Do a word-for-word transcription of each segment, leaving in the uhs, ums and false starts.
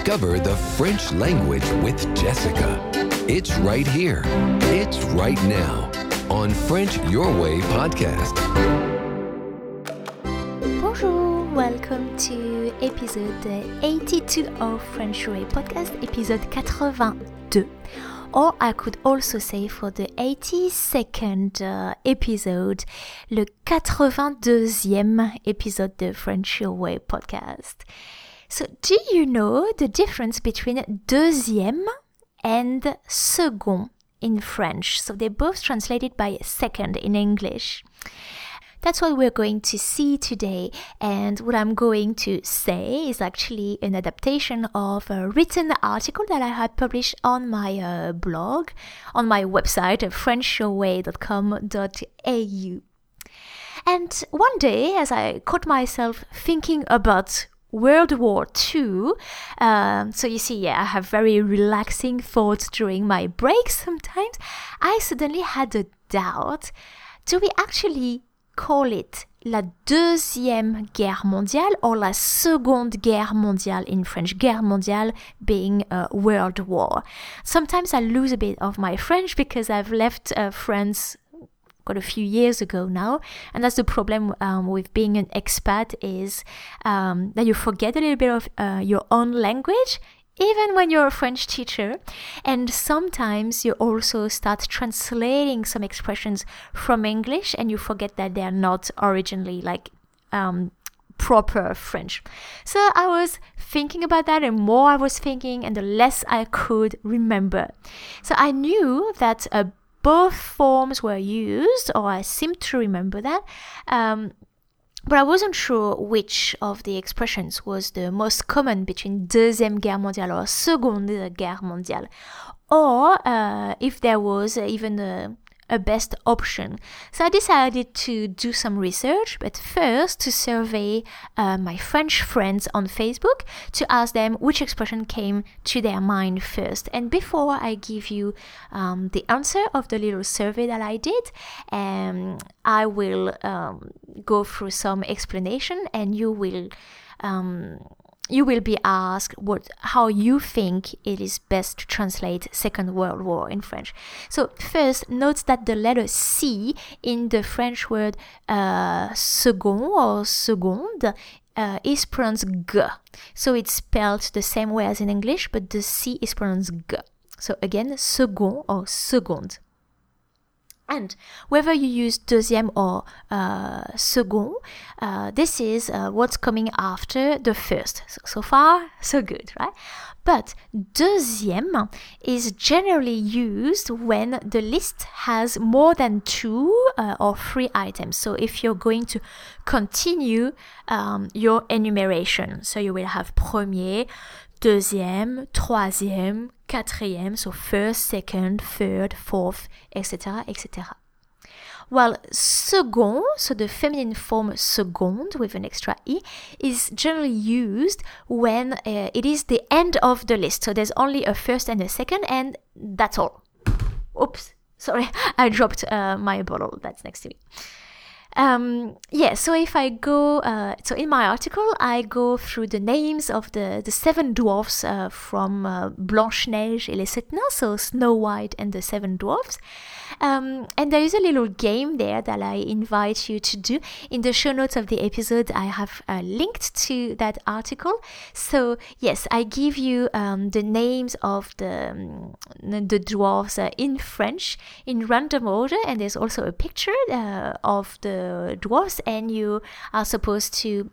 Discover the French language with Jessica. It's right here. It's right now on French Your Way podcast. Bonjour, welcome to episode eighty-two of French Your Way podcast, episode eighty-two. Or I could also say for the eighty-second uh, episode, le quatre-vingt-deuxième épisode de French Your Way podcast. So do you know the difference between deuxième and second in French? So they're both translated by second in English. That's what we're going to see today, and what I'm going to say is actually an adaptation of a written article that I had published on my uh, blog, on my website, french your way dot com dot a u. And one day, as I caught myself thinking about World War Two, um, so you see, yeah, I have very relaxing thoughts during my breaks sometimes, I suddenly had a doubt. Do we actually call it la deuxième guerre mondiale or la seconde guerre mondiale in French? Guerre mondiale being a world war. Sometimes I lose a bit of my French because I've left uh, France quite a few years ago now, and that's the problem um, with being an expat, is um, that you forget a little bit of uh, your own language, even when you're a French teacher. And sometimes you also start translating some expressions from English and you forget that they're not originally like um, proper French. So I was thinking about that, and more I was thinking and the less I could remember. So I knew that uh, both forms were used, or I seemed to remember that, um, but I wasn't sure which of the expressions was the most common between Deuxième Guerre mondiale or Seconde Guerre mondiale, or uh, if there was even a, a best option. So I decided to do some research, but first to survey uh, my French friends on Facebook to ask them which expression came to their mind first. And before I give you um, the answer of the little survey that I did, um, I will um, go through some explanation, and you will um, you will be asked what how you think it is best to translate Second World War in French. So first, note that the letter C in the French word uh, second or seconde uh, is pronounced G. So it's spelled the same way as in English, but the C is pronounced G. So again, second or seconde. And whether you use deuxième or uh, second, uh, this is uh, what's coming after the first. So, so far, so good, right? But deuxième is generally used when the list has more than two uh, or three items. So if you're going to continue um, your enumeration, so you will have premier, deuxième, troisième, quatrième, so first, second, third, fourth, et cetera, et cetera. While second, so the feminine form seconde with an extra e, is generally used when uh, it is the end of the list. So there's only a first and a second, and that's all. Oops, sorry, I dropped uh, my bottle that's next to me. Um, yeah, so if I go, uh, so in my article, I go through the names of the, the seven dwarfs uh, from uh, Blanche-Neige et les Sept Nains, so Snow White and the Seven Dwarfs. Um, and there is a little game there that I invite you to do. In the show notes of the episode, I have uh, linked to that article. So yes, I give you um, the names of the, um, the dwarfs uh, in French in random order, and there's also a picture uh, of the dwarfs, and you are supposed to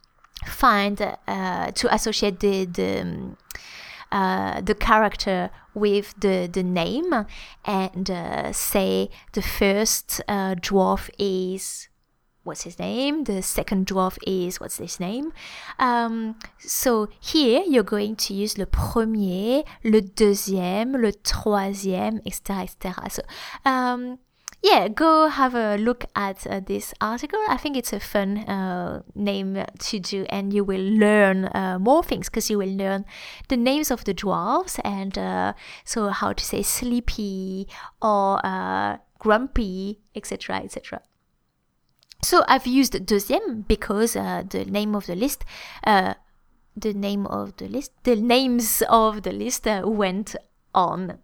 find uh, to associate the the um, uh, the character with the the name, and uh, say the first uh, dwarf is what's his name, the second dwarf is what's his name. Um, so here you're going to use le premier, le deuxième, le troisième, et cetera, et cetera. So um, yeah, go have a look at uh, this article. I think it's a fun uh, name to do, and you will learn uh, more things, because you will learn the names of the dwarves, and uh, so how to say sleepy or uh, grumpy, et cetera, et cetera. So I've used deuxième because uh, the name of the list uh, the name of the list, the names of the list uh, went on.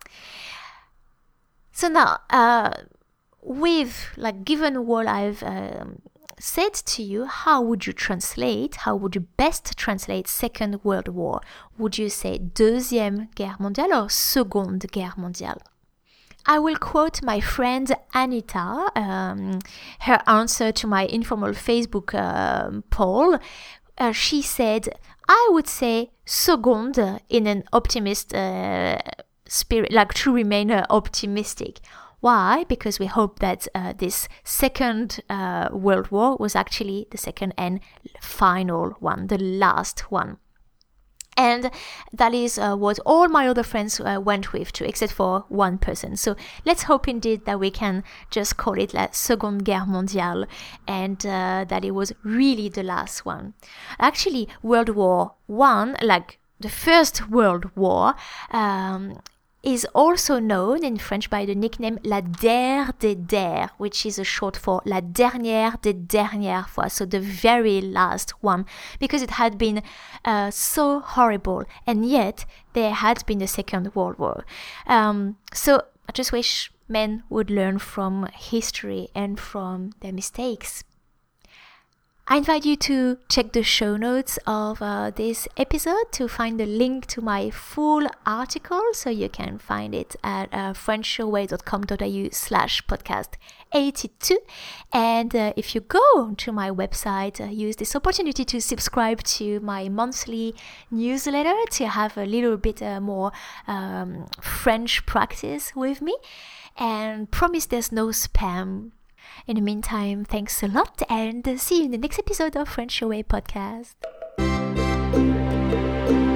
So now, uh, with like given what I've um, said to you, how would you translate, how would you best translate Second World War? Would you say Deuxième Guerre mondiale or Seconde Guerre mondiale? I will quote my friend Anita, um, her answer to my informal Facebook uh, poll. Uh, she said, I would say Seconde in an optimist uh, spirit, like to remain uh, optimistic. Why? Because we hope that uh, this Second uh, World War was actually the second and final one, the last one. And that is uh, what all my other friends uh, went with too, except for one person. So let's hope indeed that we can just call it La Seconde Guerre mondiale and uh, that it was really the last one. Actually, World War One, like the First World War, um, is also known in French by the nickname La Der des Der, which is a short for La Dernière des Dernières fois, so the very last one, because it had been uh, so horrible, and yet there had been a Second World War. Um, so I just wish men would learn from history and from their mistakes. I invite you to check the show notes of uh, this episode to find the link to my full article, so you can find it at uh, french your way dot com dot a u slash podcast eighty-two. And uh, if you go to my website, uh, use this opportunity to subscribe to my monthly newsletter to have a little bit uh, more um, French practice with me, and promise there's no spam. In the meantime, thanks a lot, and see you in the next episode of French Your Way podcast.